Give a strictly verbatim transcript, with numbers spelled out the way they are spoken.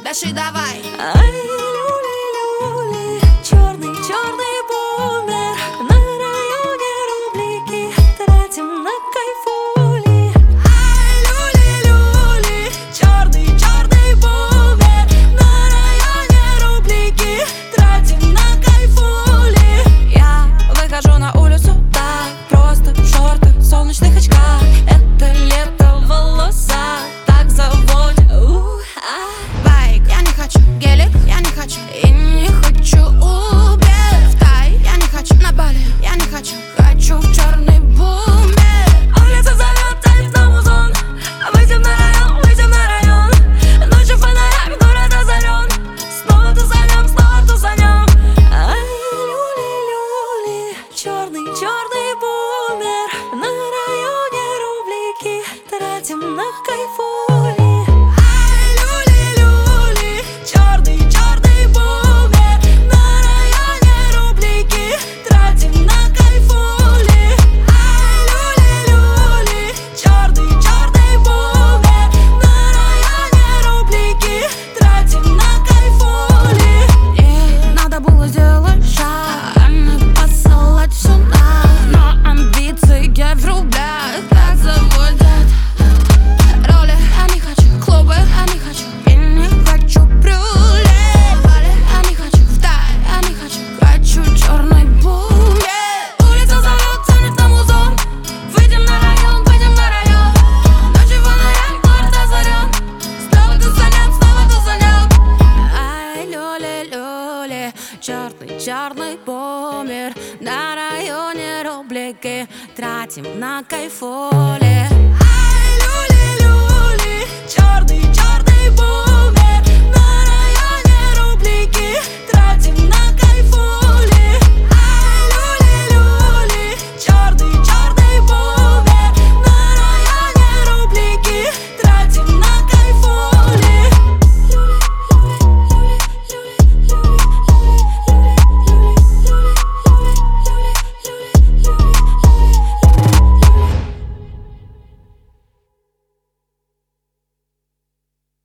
дальше давай. Ай, люли-люли, черный, черный бумер. На районе рублики тратим на кайфули. Ай, люли-люли, черный, черный бумер. На районе рублики тратим на кайфули. Я выхожу на улицу так просто в шортах, солнечных очках. Это лето в волосах так заводит. Байк, я не хочу гелик, я не хочу. И не хочу Убер в Тай, я не хочу на Бали, я не хочу. Хочу в черный бумер. Улица зовет, тянет на музон. Выйдем на район, выйдем на район. Ночью фонарях, город озарен. Снова тусанем, снова тусанем. Ай, люли-люли, черный, черный бумер. На районе рублики тратим на кайфули. Ай, люли-люли, черный, черный бумер. На районе рублики тратим на кайфули. Ай, люли-люли, черный, черный бумер. На районе рублики тратим на кайфули. И надо было сделать шаг, а не посылать все на. Но амбиции в рублях так заводят. Роли, я не хочу клубы, я не хочу. И не хочу брюле. Бали, я не хочу в Тай, я не хочу. Хочу черный бумер. Улица зовет, тянет на музон. Выйдем на район, выйдем на район. Ночью фонарях, город озарен. Снова тусанем, снова тусанем. Ай, люли-люли, черный, черный бумер. На районе рублики тратим на кайфули. Ай, люли-люли, черный, черный бумер.